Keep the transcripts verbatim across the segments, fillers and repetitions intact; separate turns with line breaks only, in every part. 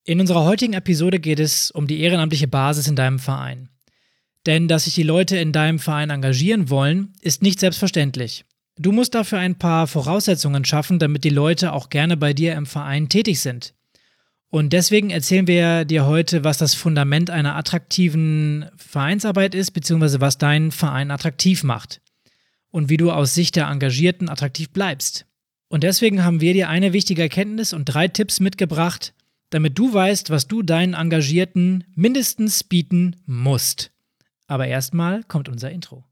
In unserer heutigen Episode geht es um die ehrenamtliche Basis in deinem Verein. Denn dass sich die Leute in deinem Verein engagieren wollen, ist nicht selbstverständlich. Du musst dafür ein paar Voraussetzungen schaffen, damit die Leute auch gerne bei dir im Verein tätig sind. Und deswegen erzählen wir dir heute, was das Fundament einer attraktiven Vereinsarbeit ist, beziehungsweise was deinen Verein attraktiv macht. Und wie du aus Sicht der Engagierten attraktiv bleibst. Und deswegen haben wir dir eine wichtige Erkenntnis und drei Tipps mitgebracht, damit du weißt, was du deinen Engagierten mindestens bieten musst. Aber erstmal kommt unser Intro.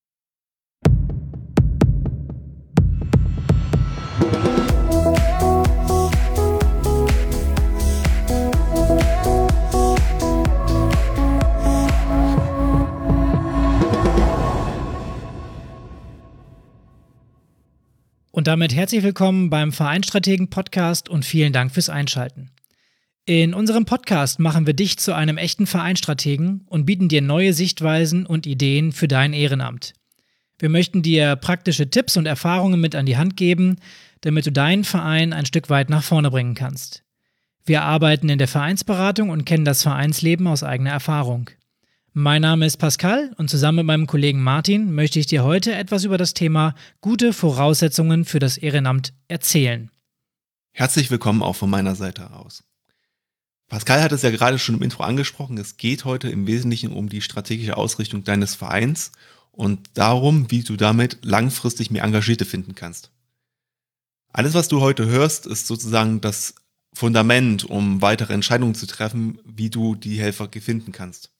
Und damit herzlich willkommen beim Vereinstrategen-Podcast und vielen Dank fürs Einschalten. In unserem Podcast machen wir dich zu einem echten Vereinstrategen und bieten dir neue Sichtweisen und Ideen für dein Ehrenamt. Wir möchten dir praktische Tipps und Erfahrungen mit an die Hand geben, damit du deinen Verein ein Stück weit nach vorne bringen kannst. Wir arbeiten in der Vereinsberatung und kennen das Vereinsleben aus eigener Erfahrung. Mein Name ist Pascal und zusammen mit meinem Kollegen Martin möchte ich dir heute etwas über das Thema gute Voraussetzungen für das Ehrenamt erzählen.
Herzlich willkommen auch von meiner Seite aus. Pascal hat es ja gerade schon im Intro angesprochen, es geht heute im Wesentlichen um die strategische Ausrichtung deines Vereins und darum, wie du damit langfristig mehr Engagierte finden kannst. Alles, was du heute hörst, ist sozusagen das Fundament, um weitere Entscheidungen zu treffen, wie du die Helfer finden kannst.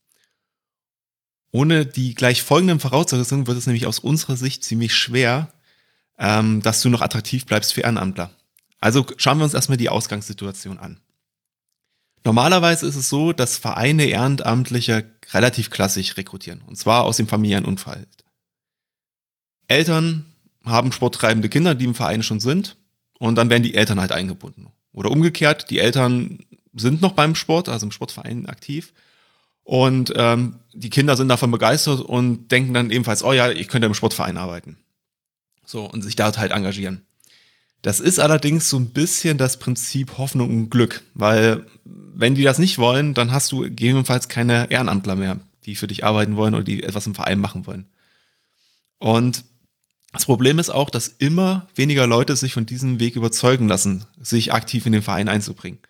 Ohne die gleich folgenden Voraussetzungen wird es nämlich aus unserer Sicht ziemlich schwer, ähm, dass du noch attraktiv bleibst für Ehrenamtler. Also schauen wir uns erstmal die Ausgangssituation an. Normalerweise ist es so, dass Vereine Ehrenamtliche relativ klassisch rekrutieren, und zwar aus dem familiären Umfeld. Eltern haben sporttreibende Kinder, die im Verein schon sind, und dann werden die Eltern halt eingebunden. Oder umgekehrt, die Eltern sind noch beim Sport, also im Sportverein aktiv, und ähm, die Kinder sind davon begeistert und denken dann ebenfalls, oh ja, ich könnte im Sportverein arbeiten. So, und sich dort halt engagieren. Das ist allerdings so ein bisschen das Prinzip Hoffnung und Glück, weil wenn die das nicht wollen, dann hast du gegebenenfalls keine Ehrenamtler mehr, die für dich arbeiten wollen oder die etwas im Verein machen wollen. Und das Problem ist auch, dass immer weniger Leute sich von diesem Weg überzeugen lassen, sich aktiv in den Verein einzubringen.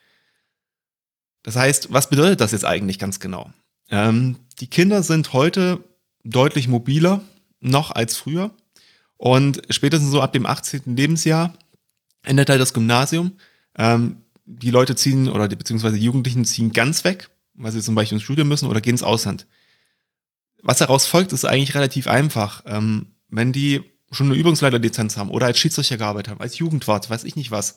Das heißt, was bedeutet das jetzt eigentlich ganz genau? Ähm, die Kinder sind heute deutlich mobiler noch als früher und spätestens so ab dem achtzehnten Lebensjahr endet halt das Gymnasium. Ähm, die Leute ziehen oder die, beziehungsweise die Jugendlichen ziehen ganz weg, weil sie zum Beispiel ins Studium müssen oder gehen ins Ausland. Was daraus folgt, ist eigentlich relativ einfach. Ähm, wenn die schon eine Übungsleiterlizenz haben oder als Schiedsrichter gearbeitet haben, als Jugendwart, weiß ich nicht was,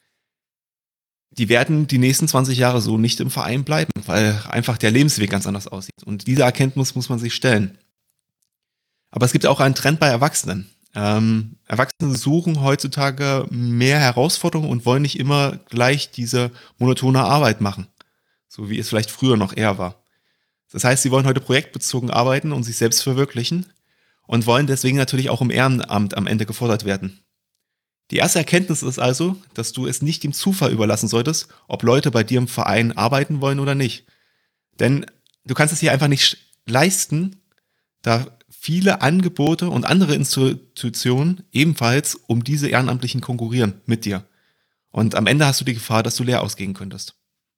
die werden die nächsten zwanzig Jahre so nicht im Verein bleiben, weil einfach der Lebensweg ganz anders aussieht. Und diese Erkenntnis muss man sich stellen. Aber es gibt auch einen Trend bei Erwachsenen. Ähm, Erwachsene suchen heutzutage mehr Herausforderungen und wollen nicht immer gleich diese monotone Arbeit machen, so wie es vielleicht früher noch eher war. Das heißt, sie wollen heute projektbezogen arbeiten und sich selbst verwirklichen und wollen deswegen natürlich auch im Ehrenamt am Ende gefordert werden. Die erste Erkenntnis ist also, dass du es nicht dem Zufall überlassen solltest, ob Leute bei dir im Verein arbeiten wollen oder nicht. Denn du kannst es hier einfach nicht leisten, da viele Angebote und andere Institutionen ebenfalls um diese Ehrenamtlichen konkurrieren mit dir. Und am Ende hast du die Gefahr, dass du leer ausgehen könntest.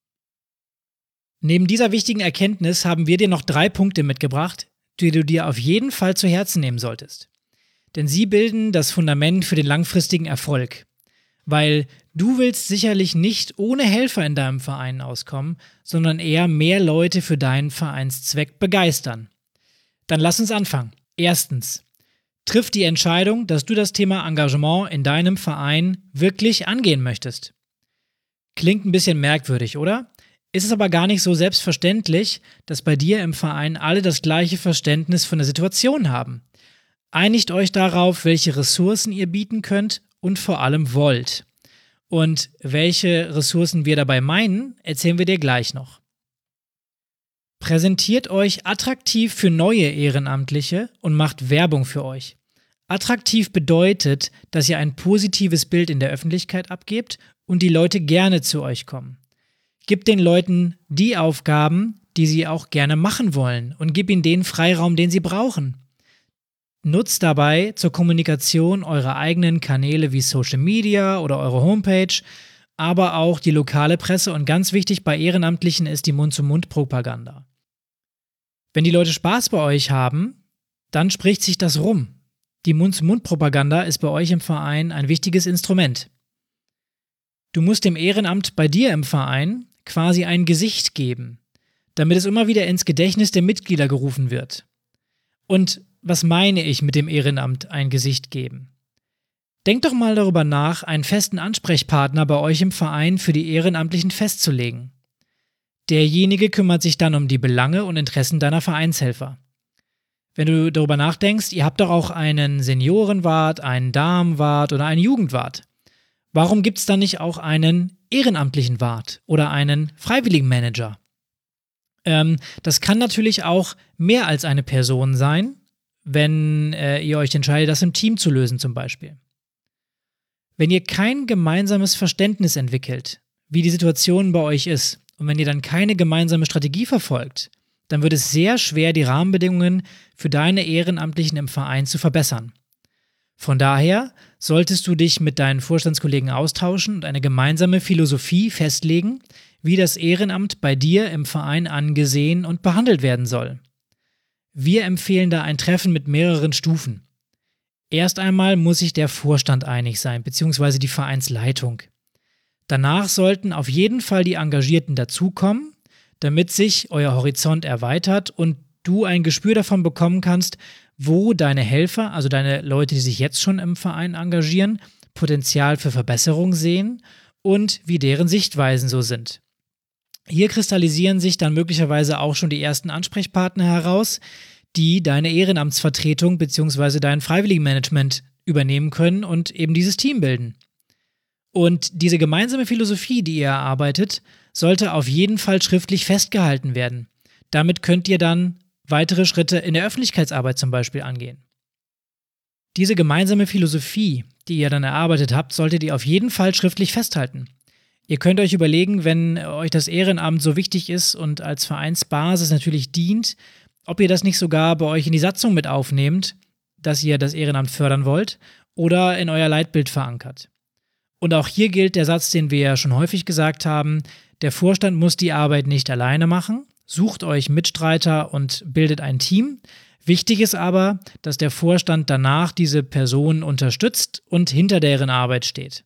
Neben dieser wichtigen Erkenntnis haben wir dir noch drei Punkte mitgebracht, die du dir auf jeden Fall zu Herzen nehmen solltest. Denn sie bilden das Fundament für den langfristigen Erfolg. Weil du willst sicherlich nicht ohne Helfer in deinem Verein auskommen, sondern eher mehr Leute für deinen Vereinszweck begeistern. Dann lass uns anfangen. Erstens, triff die Entscheidung, dass du das Thema Engagement in deinem Verein wirklich angehen möchtest. Klingt ein bisschen merkwürdig, oder? Ist es aber gar nicht so selbstverständlich, dass bei dir im Verein alle das gleiche Verständnis von der Situation haben. Einigt euch darauf, welche Ressourcen ihr bieten könnt und vor allem wollt. Und welche Ressourcen wir dabei meinen, erzählen wir dir gleich noch. Präsentiert euch attraktiv für neue Ehrenamtliche und macht Werbung für euch. Attraktiv bedeutet, dass ihr ein positives Bild in der Öffentlichkeit abgebt und die Leute gerne zu euch kommen. Gib den Leuten die Aufgaben, die sie auch gerne machen wollen und gib ihnen den Freiraum, den sie brauchen. Nutzt dabei zur Kommunikation eure eigenen Kanäle wie Social Media oder eure Homepage, aber auch die lokale Presse und ganz wichtig bei Ehrenamtlichen ist die Mund-zu-Mund-Propaganda. Wenn die Leute Spaß bei euch haben, dann spricht sich das rum. Die Mund-zu-Mund-Propaganda ist bei euch im Verein ein wichtiges Instrument. Du musst dem Ehrenamt bei dir im Verein quasi ein Gesicht geben, damit es immer wieder ins Gedächtnis der Mitglieder gerufen wird. Und was meine ich mit dem Ehrenamt ein Gesicht geben? Denkt doch mal darüber nach, einen festen Ansprechpartner bei euch im Verein für die Ehrenamtlichen festzulegen. Derjenige kümmert sich dann um die Belange und Interessen deiner Vereinshelfer. Wenn du darüber nachdenkst, ihr habt doch auch einen Seniorenwart, einen Damenwart oder einen Jugendwart. Warum gibt es dann nicht auch einen ehrenamtlichen Wart oder einen Freiwilligenmanager? Ähm, das kann natürlich auch mehr als eine Person sein, wenn äh, ihr euch entscheidet, das im Team zu lösen zum Beispiel. Wenn ihr kein gemeinsames Verständnis entwickelt, wie die Situation bei euch ist, und wenn ihr dann keine gemeinsame Strategie verfolgt, dann wird es sehr schwer, die Rahmenbedingungen für deine Ehrenamtlichen im Verein zu verbessern. Von daher solltest du dich mit deinen Vorstandskollegen austauschen und eine gemeinsame Philosophie festlegen, wie das Ehrenamt bei dir im Verein angesehen und behandelt werden soll. Wir empfehlen da ein Treffen mit mehreren Stufen. Erst einmal muss sich der Vorstand einig sein, beziehungsweise die Vereinsleitung. Danach sollten auf jeden Fall die Engagierten dazukommen, damit sich euer Horizont erweitert und du ein Gespür davon bekommen kannst, wo deine Helfer, also deine Leute, die sich jetzt schon im Verein engagieren, Potenzial für Verbesserung sehen und wie deren Sichtweisen so sind. Hier kristallisieren sich dann möglicherweise auch schon die ersten Ansprechpartner heraus, die deine Ehrenamtsvertretung bzw. dein Freiwilligenmanagement übernehmen können und eben dieses Team bilden. Und diese gemeinsame Philosophie, die ihr erarbeitet, sollte auf jeden Fall schriftlich festgehalten werden. Damit könnt ihr dann weitere Schritte in der Öffentlichkeitsarbeit zum Beispiel angehen. Diese gemeinsame Philosophie, die ihr dann erarbeitet habt, solltet ihr auf jeden Fall schriftlich festhalten. Ihr könnt euch überlegen, wenn euch das Ehrenamt so wichtig ist und als Vereinsbasis natürlich dient, ob ihr das nicht sogar bei euch in die Satzung mit aufnehmt, dass ihr das Ehrenamt fördern wollt oder in euer Leitbild verankert. Und auch hier gilt der Satz, den wir ja schon häufig gesagt haben, der Vorstand muss die Arbeit nicht alleine machen, sucht euch Mitstreiter und bildet ein Team. Wichtig ist aber, dass der Vorstand danach diese Personen unterstützt und hinter deren Arbeit steht.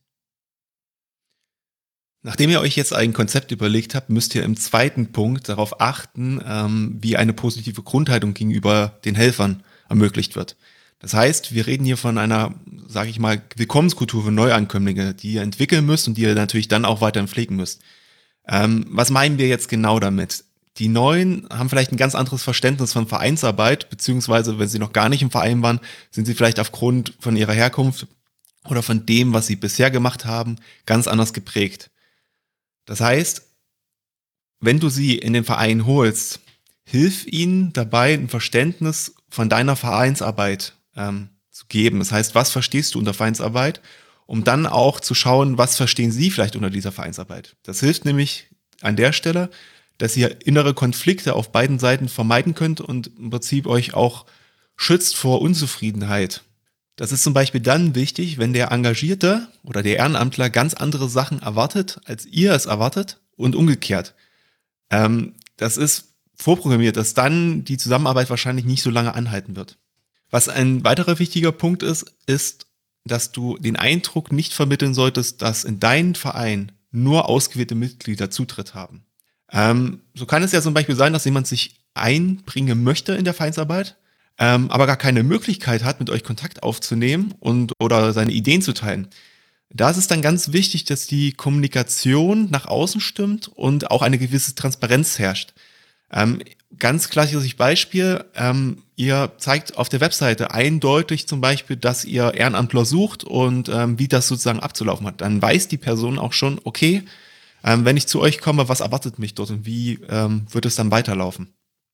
Nachdem ihr euch jetzt ein Konzept überlegt habt, müsst ihr im zweiten Punkt darauf achten, ähm, wie eine positive Grundhaltung gegenüber den Helfern ermöglicht wird. Das heißt, wir reden hier von einer, sage ich mal, Willkommenskultur für Neuankömmlinge, die ihr entwickeln müsst und die ihr natürlich dann auch weiterhin pflegen müsst. Ähm, was meinen wir jetzt genau damit? Die Neuen haben vielleicht ein ganz anderes Verständnis von Vereinsarbeit, beziehungsweise wenn sie noch gar nicht im Verein waren, sind sie vielleicht aufgrund von ihrer Herkunft oder von dem, was sie bisher gemacht haben, ganz anders geprägt. Das heißt, wenn du sie in den Verein holst, hilf ihnen dabei, ein Verständnis von deiner Vereinsarbeit ähm, zu geben. Das heißt, was verstehst du unter Vereinsarbeit, um dann auch zu schauen, was verstehen sie vielleicht unter dieser Vereinsarbeit. Das hilft nämlich an der Stelle, dass ihr innere Konflikte auf beiden Seiten vermeiden könnt und im Prinzip euch auch schützt vor Unzufriedenheit. Das ist zum Beispiel dann wichtig, wenn der Engagierte oder der Ehrenamtler ganz andere Sachen erwartet, als ihr es erwartet und umgekehrt. Ähm, das ist vorprogrammiert, dass dann die Zusammenarbeit wahrscheinlich nicht so lange anhalten wird. Was ein weiterer wichtiger Punkt ist, ist, dass du den Eindruck nicht vermitteln solltest, dass in deinen Verein nur ausgewählte Mitglieder Zutritt haben. Ähm, so kann es ja zum Beispiel sein, dass jemand sich einbringen möchte in der Vereinsarbeit, ähm, aber gar keine Möglichkeit hat, mit euch Kontakt aufzunehmen und oder seine Ideen zu teilen. Da ist es dann ganz wichtig, dass die Kommunikation nach außen stimmt und auch eine gewisse Transparenz herrscht. Ähm, ganz klassisches Beispiel, ähm, ihr zeigt auf der Webseite eindeutig zum Beispiel, dass ihr Ehrenamtler sucht und ähm, wie das sozusagen abzulaufen hat. Dann weiß die Person auch schon, okay, ähm, wenn ich zu euch komme, was erwartet mich dort und wie ähm, wird es dann weiterlaufen.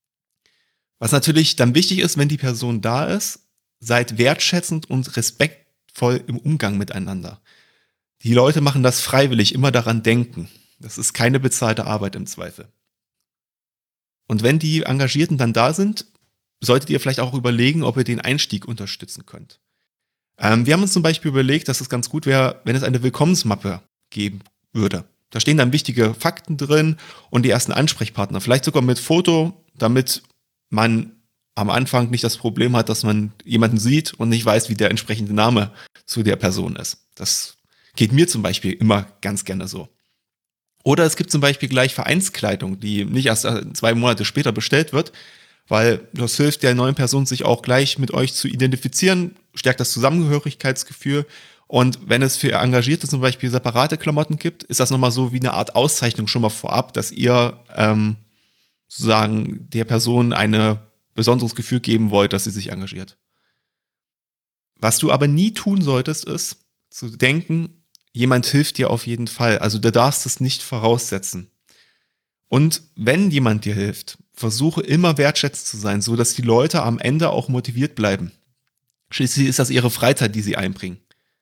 Was natürlich dann wichtig ist, wenn die Person da ist, seid wertschätzend und respektvoll im Umgang miteinander. Die Leute machen das freiwillig, immer daran denken. Das ist keine bezahlte Arbeit im Zweifel. Und wenn die Engagierten dann da sind, solltet ihr vielleicht auch überlegen, ob ihr den Einstieg unterstützen könnt. Ähm, wir haben uns zum Beispiel überlegt, dass es ganz gut wäre, wenn es eine Willkommensmappe geben würde. Da stehen dann wichtige Fakten drin und die ersten Ansprechpartner. Vielleicht sogar mit Foto, damit man am Anfang nicht das Problem hat, dass man jemanden sieht und nicht weiß, wie der entsprechende Name zu der Person ist. Das geht mir zum Beispiel immer ganz gerne so. Oder es gibt zum Beispiel gleich Vereinskleidung, die nicht erst zwei Monate später bestellt wird, weil das hilft der neuen Person, sich auch gleich mit euch zu identifizieren, stärkt das Zusammengehörigkeitsgefühl. Und wenn es für Engagierte zum Beispiel separate Klamotten gibt, ist das nochmal so wie eine Art Auszeichnung schon mal vorab, dass ihr ähm, sozusagen der Person ein besonderes Gefühl geben wollt, dass sie sich engagiert. Was du aber nie tun solltest, ist zu denken, jemand hilft dir auf jeden Fall. Also du darfst es nicht voraussetzen. Und wenn jemand dir hilft, versuche immer wertschätzend zu sein, so dass die Leute am Ende auch motiviert bleiben. Schließlich ist das ihre Freizeit, die sie einbringen.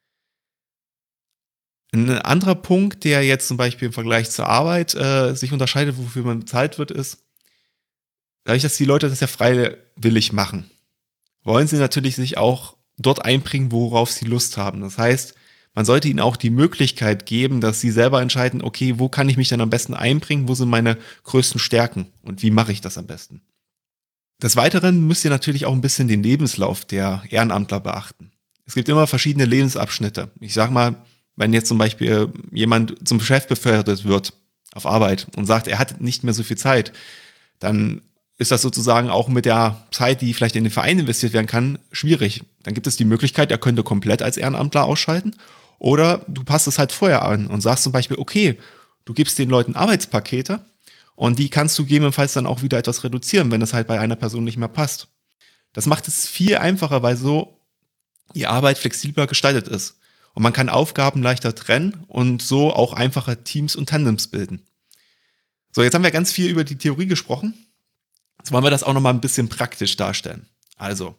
Ein anderer Punkt, der jetzt zum Beispiel im Vergleich zur Arbeit äh, sich unterscheidet, wofür man bezahlt wird, ist, dadurch, dass die Leute das ja freiwillig machen, wollen sie natürlich sich auch dort einbringen, worauf sie Lust haben. Das heißt, man sollte ihnen auch die Möglichkeit geben, dass sie selber entscheiden, okay, wo kann ich mich denn am besten einbringen, wo sind meine größten Stärken und wie mache ich das am besten. Des Weiteren müsst ihr natürlich auch ein bisschen den Lebenslauf der Ehrenamtler beachten. Es gibt immer verschiedene Lebensabschnitte. Ich sag mal, wenn jetzt zum Beispiel jemand zum Chef befördert wird auf Arbeit und sagt, er hat nicht mehr so viel Zeit, dann ist das sozusagen auch mit der Zeit, die vielleicht in den Verein investiert werden kann, schwierig. Dann gibt es die Möglichkeit, er könnte komplett als Ehrenamtler ausschalten. Oder du passt es halt vorher an und sagst zum Beispiel, okay, du gibst den Leuten Arbeitspakete und die kannst du gegebenenfalls dann auch wieder etwas reduzieren, wenn es halt bei einer Person nicht mehr passt. Das macht es viel einfacher, weil so die Arbeit flexibler gestaltet ist. Und man kann Aufgaben leichter trennen und so auch einfacher Teams und Tandems bilden. So, jetzt haben wir ganz viel über die Theorie gesprochen. Jetzt wollen wir das auch nochmal ein bisschen praktisch darstellen. Also,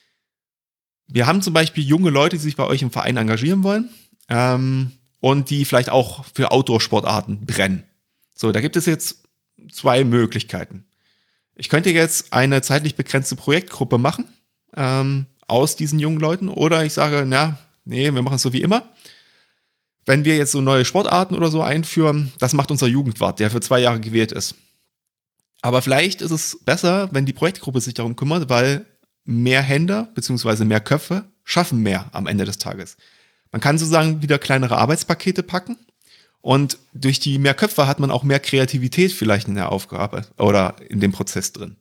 wir haben zum Beispiel junge Leute, die sich bei euch im Verein engagieren wollen ähm, und die vielleicht auch für Outdoor-Sportarten brennen. So, da gibt es jetzt zwei Möglichkeiten. Ich könnte jetzt eine zeitlich begrenzte Projektgruppe machen ähm, aus diesen jungen Leuten oder ich sage, na, nee, wir machen es so wie immer. Wenn wir jetzt so neue Sportarten oder so einführen, das macht unser Jugendwart, der für zwei Jahre gewählt ist. Aber vielleicht ist es besser, wenn die Projektgruppe sich darum kümmert, weil mehr Hände bzw. mehr Köpfe schaffen mehr am Ende des Tages. Man kann sozusagen wieder kleinere Arbeitspakete packen und durch die mehr Köpfe hat man auch mehr Kreativität vielleicht in der Aufgabe oder in dem Prozess drin.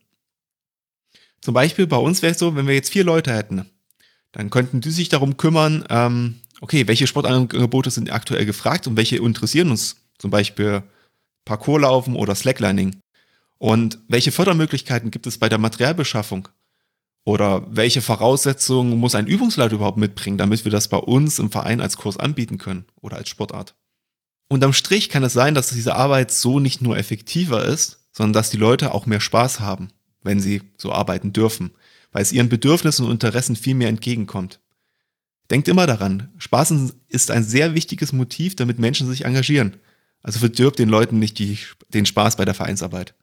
Zum Beispiel bei uns wäre es so, wenn wir jetzt vier Leute hätten, dann könnten die sich darum kümmern, ähm, okay, welche Sportangebote sind aktuell gefragt und welche interessieren uns, zum Beispiel Parkourlaufen oder Slacklining. Und welche Fördermöglichkeiten gibt es bei der Materialbeschaffung? Oder welche Voraussetzungen muss ein Übungsleiter überhaupt mitbringen, damit wir das bei uns im Verein als Kurs anbieten können oder als Sportart? Unterm Strich kann es sein, dass diese Arbeit so nicht nur effektiver ist, sondern dass die Leute auch mehr Spaß haben, wenn sie so arbeiten dürfen, weil es ihren Bedürfnissen und Interessen viel mehr entgegenkommt. Denkt immer daran, Spaß ist ein sehr wichtiges Motiv, damit Menschen sich engagieren. Also verdirbt den Leuten nicht die, den Spaß bei der Vereinsarbeit.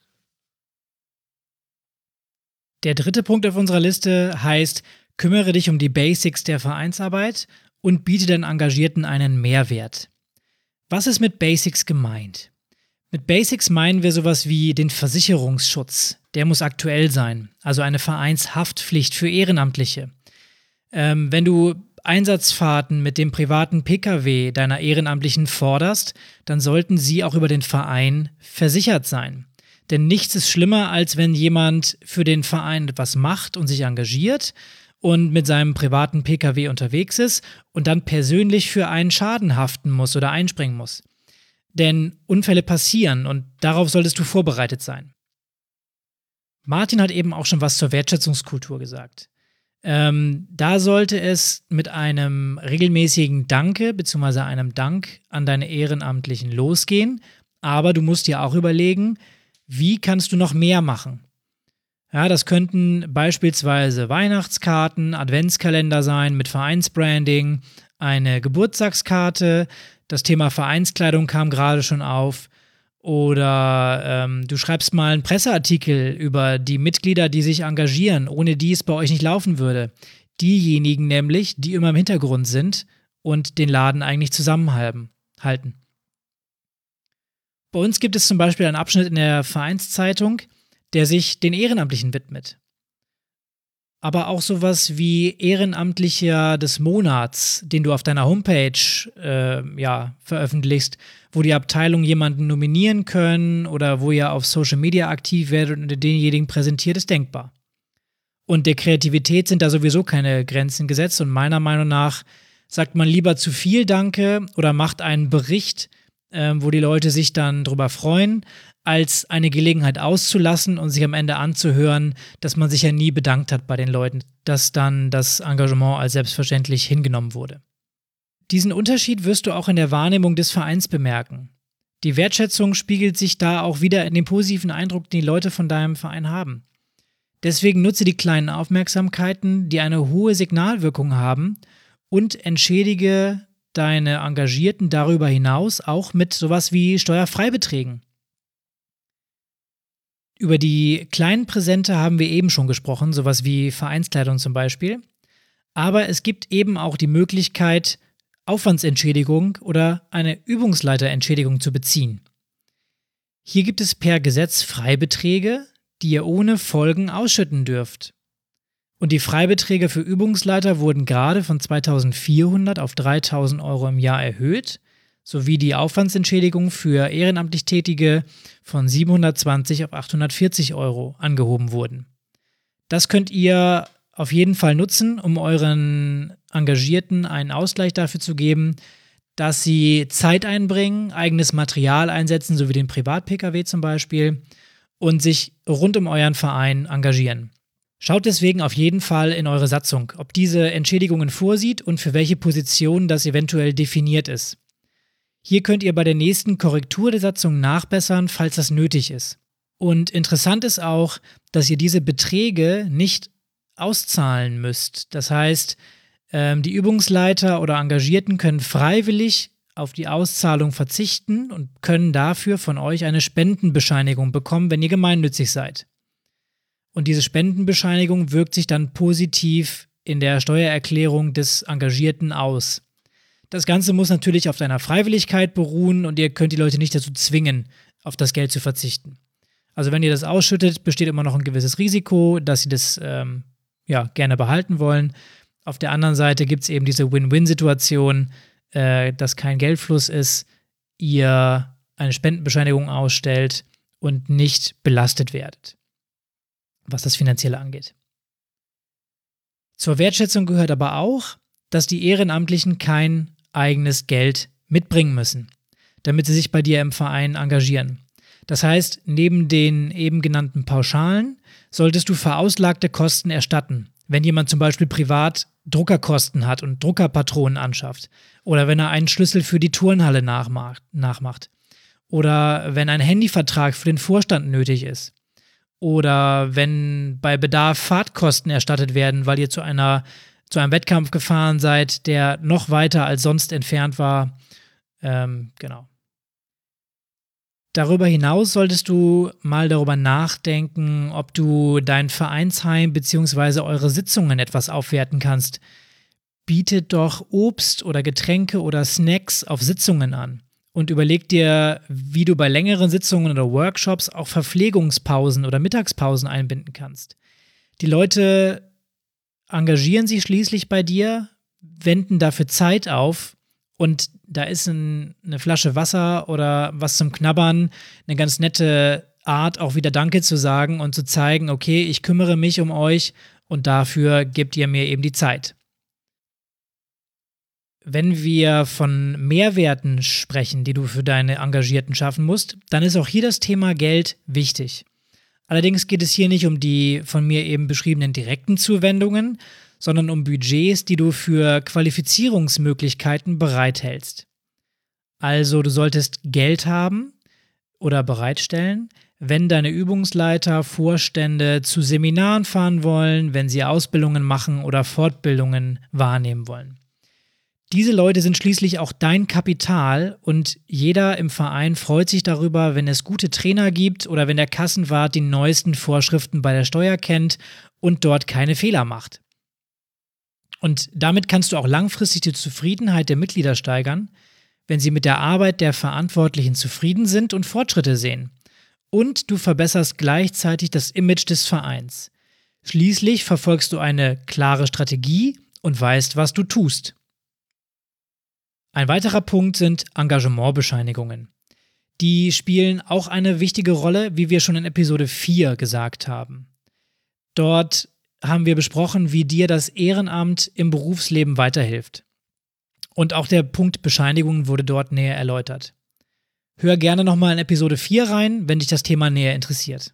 Der dritte Punkt auf unserer Liste heißt, kümmere dich um die Basics der Vereinsarbeit und biete den Engagierten einen Mehrwert. Was ist mit Basics gemeint? Mit Basics meinen wir sowas wie den Versicherungsschutz. Der muss aktuell sein, also eine Vereinshaftpflicht für Ehrenamtliche. Ähm, wenn du Einsatzfahrten mit dem privaten Pkw deiner Ehrenamtlichen forderst, dann sollten sie auch über den Verein versichert sein. Denn nichts ist schlimmer, als wenn jemand für den Verein etwas macht und sich engagiert und mit seinem privaten Pkw unterwegs ist und dann persönlich für einen Schaden haften muss oder einspringen muss. Denn Unfälle passieren und darauf solltest du vorbereitet sein. Martin hat eben auch schon was zur Wertschätzungskultur gesagt. Ähm, da sollte es mit einem regelmäßigen Danke bzw. einem Dank an deine Ehrenamtlichen losgehen, aber du musst dir auch überlegen, wie kannst du noch mehr machen? Ja, das könnten beispielsweise Weihnachtskarten, Adventskalender sein mit Vereinsbranding, eine Geburtstagskarte, das Thema Vereinskleidung kam gerade schon auf Oder ähm, du schreibst mal einen Presseartikel über die Mitglieder, die sich engagieren, ohne die es bei euch nicht laufen würde. Diejenigen nämlich, die immer im Hintergrund sind und den Laden eigentlich zusammenhalten. halten. Bei uns gibt es zum Beispiel einen Abschnitt in der Vereinszeitung, der sich den Ehrenamtlichen widmet. Aber auch sowas wie Ehrenamtlicher des Monats, den du auf deiner Homepage äh, ja, veröffentlichst, wo die Abteilung jemanden nominieren können oder wo ihr auf Social Media aktiv werdet und denjenigen präsentiert, ist denkbar. Und der Kreativität sind da sowieso keine Grenzen gesetzt und meiner Meinung nach sagt man lieber zu viel Danke oder macht einen Bericht, äh, wo die Leute sich dann drüber freuen, als eine Gelegenheit auszulassen und sich am Ende anzuhören, dass man sich ja nie bedankt hat bei den Leuten, dass dann das Engagement als selbstverständlich hingenommen wurde. Diesen Unterschied wirst du auch in der Wahrnehmung des Vereins bemerken. Die Wertschätzung spiegelt sich da auch wieder in dem positiven Eindruck, den die Leute von deinem Verein haben. Deswegen nutze die kleinen Aufmerksamkeiten, die eine hohe Signalwirkung haben, und entschädige deine Engagierten darüber hinaus auch mit sowas wie Steuerfreibeträgen. Über die kleinen Präsente haben wir eben schon gesprochen, sowas wie Vereinskleidung zum Beispiel. Aber es gibt eben auch die Möglichkeit, Aufwandsentschädigung oder eine Übungsleiterentschädigung zu beziehen. Hier gibt es per Gesetz Freibeträge, die ihr ohne Folgen ausschütten dürft. Und die Freibeträge für Übungsleiter wurden gerade von zweitausendvierhundert auf dreitausend Euro im Jahr erhöht, sowie die Aufwandsentschädigung für ehrenamtlich Tätige von siebenhundertzwanzig auf achthundertvierzig Euro angehoben wurden. Das könnt ihr auf jeden Fall nutzen, um euren Engagierten einen Ausgleich dafür zu geben, dass sie Zeit einbringen, eigenes Material einsetzen, so wie den Privat-P K W zum Beispiel, und sich rund um euren Verein engagieren. Schaut deswegen auf jeden Fall in eure Satzung, ob diese Entschädigungen vorsieht und für welche Position das eventuell definiert ist. Hier könnt ihr bei der nächsten Korrektur der Satzung nachbessern, falls das nötig ist. Und interessant ist auch, dass ihr diese Beträge nicht auszahlen müsst. Das heißt, ähm, die Übungsleiter oder Engagierten können freiwillig auf die Auszahlung verzichten und können dafür von euch eine Spendenbescheinigung bekommen, wenn ihr gemeinnützig seid. Und diese Spendenbescheinigung wirkt sich dann positiv in der Steuererklärung des Engagierten aus. Das Ganze muss natürlich auf deiner Freiwilligkeit beruhen und ihr könnt die Leute nicht dazu zwingen, auf das Geld zu verzichten. Also wenn ihr das ausschüttet, besteht immer noch ein gewisses Risiko, dass sie das ähm, ja, gerne behalten wollen. Auf der anderen Seite gibt es eben diese Win-Win-Situation, äh, dass kein Geldfluss ist, ihr eine Spendenbescheinigung ausstellt und nicht belastet werdet, was das Finanzielle angeht. Zur Wertschätzung gehört aber auch, dass die Ehrenamtlichen kein eigenes Geld mitbringen müssen, damit sie sich bei dir im Verein engagieren. Das heißt, neben den eben genannten Pauschalen solltest du verauslagte Kosten erstatten, wenn jemand zum Beispiel privat Druckerkosten hat und Druckerpatronen anschafft oder wenn er einen Schlüssel für die Turnhalle nachmacht oder wenn ein Handyvertrag für den Vorstand nötig ist. Oder wenn bei Bedarf Fahrtkosten erstattet werden, weil ihr zu einer zu einem Wettkampf gefahren seid, der noch weiter als sonst entfernt war. Ähm, genau. Darüber hinaus solltest du mal darüber nachdenken, ob du dein Vereinsheim bzw. eure Sitzungen etwas aufwerten kannst. Bietet doch Obst oder Getränke oder Snacks auf Sitzungen an. Und überleg dir, wie du bei längeren Sitzungen oder Workshops auch Verpflegungspausen oder Mittagspausen einbinden kannst. Die Leute engagieren sich schließlich bei dir, wenden dafür Zeit auf und da ist ein, eine Flasche Wasser oder was zum Knabbern eine ganz nette Art, auch wieder Danke zu sagen und zu zeigen, okay, ich kümmere mich um euch und dafür gebt ihr mir eben die Zeit. Wenn wir von Mehrwerten sprechen, die du für deine Engagierten schaffen musst, dann ist auch hier das Thema Geld wichtig. Allerdings geht es hier nicht um die von mir eben beschriebenen direkten Zuwendungen, sondern um Budgets, die du für Qualifizierungsmöglichkeiten bereithältst. Also du solltest Geld haben oder bereitstellen, wenn deine Übungsleiter, Vorstände zu Seminaren fahren wollen, wenn sie Ausbildungen machen oder Fortbildungen wahrnehmen wollen. Diese Leute sind schließlich auch dein Kapital und jeder im Verein freut sich darüber, wenn es gute Trainer gibt oder wenn der Kassenwart die neuesten Vorschriften bei der Steuer kennt und dort keine Fehler macht. Und damit kannst du auch langfristig die Zufriedenheit der Mitglieder steigern, wenn sie mit der Arbeit der Verantwortlichen zufrieden sind und Fortschritte sehen. Und du verbesserst gleichzeitig das Image des Vereins. Schließlich verfolgst du eine klare Strategie und weißt, was du tust. Ein weiterer Punkt sind Engagementbescheinigungen. Die spielen auch eine wichtige Rolle, wie wir schon in Episode vier gesagt haben. Dort haben wir besprochen, wie dir das Ehrenamt im Berufsleben weiterhilft. Und auch der Punkt Bescheinigungen wurde dort näher erläutert. Hör gerne nochmal in Episode vier rein, wenn dich das Thema näher interessiert.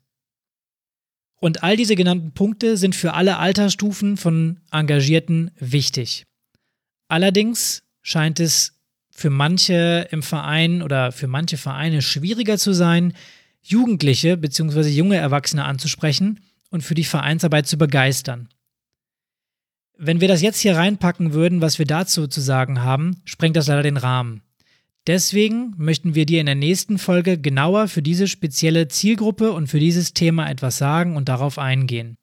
Und all diese genannten Punkte sind für alle Altersstufen von Engagierten wichtig. Allerdings scheint es für manche im Verein oder für manche Vereine schwieriger zu sein, Jugendliche bzw. junge Erwachsene anzusprechen und für die Vereinsarbeit zu begeistern. Wenn wir das jetzt hier reinpacken würden, was wir dazu zu sagen haben, sprengt das leider den Rahmen. Deswegen möchten wir dir in der nächsten Folge genauer für diese spezielle Zielgruppe und für dieses Thema etwas sagen und darauf eingehen.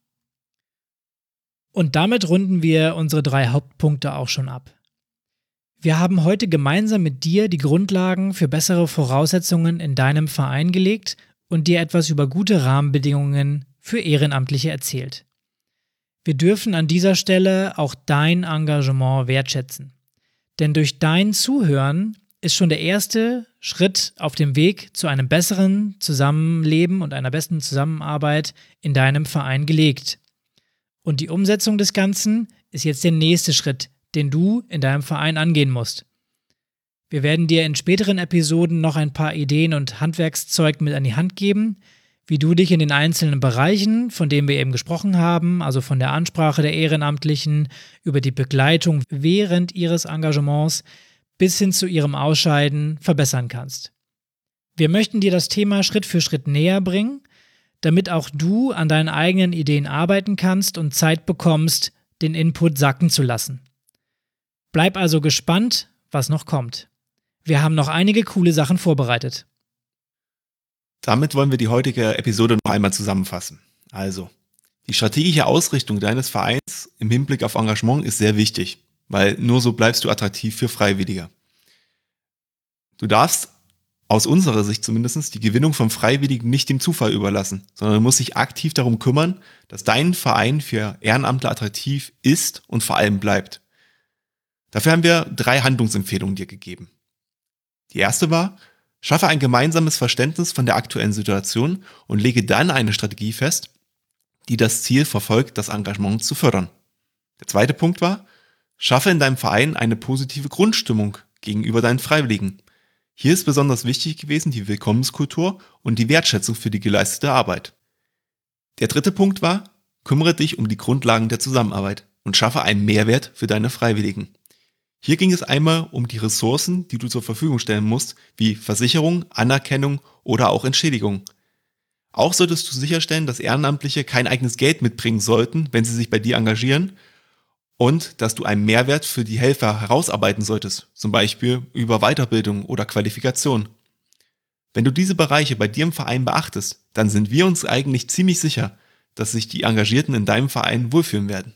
Und damit runden wir unsere drei Hauptpunkte auch schon ab. Wir haben heute gemeinsam mit dir die Grundlagen für bessere Voraussetzungen in deinem Verein gelegt und dir etwas über gute Rahmenbedingungen für Ehrenamtliche erzählt. Wir dürfen an dieser Stelle auch dein Engagement wertschätzen. Denn durch dein Zuhören ist schon der erste Schritt auf dem Weg zu einem besseren Zusammenleben und einer besten Zusammenarbeit in deinem Verein gelegt. Und die Umsetzung des Ganzen ist jetzt der nächste Schritt, den du in deinem Verein angehen musst. Wir werden dir in späteren Episoden noch ein paar Ideen und Handwerkszeug mit an die Hand geben, wie du dich in den einzelnen Bereichen, von denen wir eben gesprochen haben, also von der Ansprache der Ehrenamtlichen, über die Begleitung während ihres Engagements bis hin zu ihrem Ausscheiden verbessern kannst. Wir möchten dir das Thema Schritt für Schritt näher bringen, damit auch du an deinen eigenen Ideen arbeiten kannst und Zeit bekommst, den Input sacken zu lassen. Bleib also gespannt, was noch kommt. Wir haben noch einige coole Sachen vorbereitet.
Damit wollen wir die heutige Episode noch einmal zusammenfassen. Also, die strategische Ausrichtung deines Vereins im Hinblick auf Engagement ist sehr wichtig, weil nur so bleibst du attraktiv für Freiwillige. Du darfst aus unserer Sicht zumindest die Gewinnung von Freiwilligen nicht dem Zufall überlassen, sondern musst dich aktiv darum kümmern, dass dein Verein für Ehrenamtler attraktiv ist und vor allem bleibt. Dafür haben wir drei Handlungsempfehlungen dir gegeben. Die erste war, schaffe ein gemeinsames Verständnis von der aktuellen Situation und lege dann eine Strategie fest, die das Ziel verfolgt, das Engagement zu fördern. Der zweite Punkt war, schaffe in deinem Verein eine positive Grundstimmung gegenüber deinen Freiwilligen. Hier ist besonders wichtig gewesen die Willkommenskultur und die Wertschätzung für die geleistete Arbeit. Der dritte Punkt war, kümmere dich um die Grundlagen der Zusammenarbeit und schaffe einen Mehrwert für deine Freiwilligen. Hier ging es einmal um die Ressourcen, die du zur Verfügung stellen musst, wie Versicherung, Anerkennung oder auch Entschädigung. Auch solltest du sicherstellen, dass Ehrenamtliche kein eigenes Geld mitbringen sollten, wenn sie sich bei dir engagieren, und dass du einen Mehrwert für die Helfer herausarbeiten solltest, zum Beispiel über Weiterbildung oder Qualifikation. Wenn du diese Bereiche bei dir im Verein beachtest, dann sind wir uns eigentlich ziemlich sicher, dass sich die Engagierten in deinem Verein wohlfühlen werden.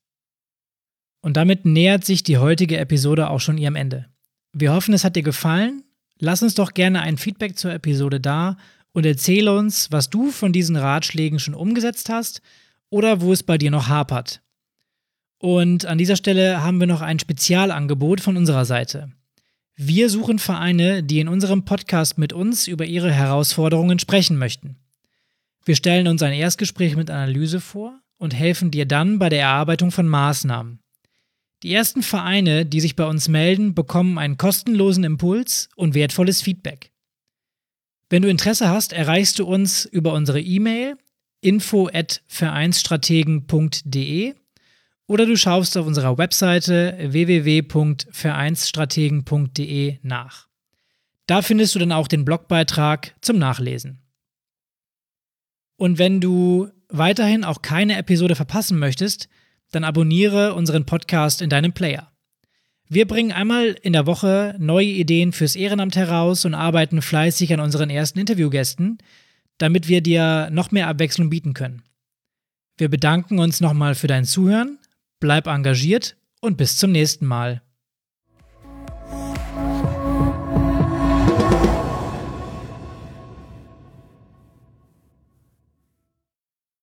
Und damit nähert sich die heutige Episode auch schon ihrem Ende. Wir hoffen, es hat dir gefallen. Lass uns doch gerne ein Feedback zur Episode da und erzähle uns, was du von diesen Ratschlägen schon umgesetzt hast oder wo es bei dir noch hapert. Und an dieser Stelle haben wir noch ein Spezialangebot von unserer Seite. Wir suchen Vereine, die in unserem Podcast mit uns über ihre Herausforderungen sprechen möchten. Wir stellen uns ein Erstgespräch mit Analyse vor und helfen dir dann bei der Erarbeitung von Maßnahmen. Die ersten Vereine, die sich bei uns melden, bekommen einen kostenlosen Impuls und wertvolles Feedback. Wenn du Interesse hast, erreichst du uns über unsere E-Mail info at vereinsstrategen punkt de oder du schaust auf unserer Webseite w w w punkt vereinsstrategen punkt de nach. Da findest du dann auch den Blogbeitrag zum Nachlesen. Und wenn du weiterhin auch keine Episode verpassen möchtest, dann abonniere unseren Podcast in deinem Player. Wir bringen einmal in der Woche neue Ideen fürs Ehrenamt heraus und arbeiten fleißig an unseren ersten Interviewgästen, damit wir dir noch mehr Abwechslung bieten können. Wir bedanken uns nochmal für dein Zuhören, bleib engagiert und bis zum nächsten Mal.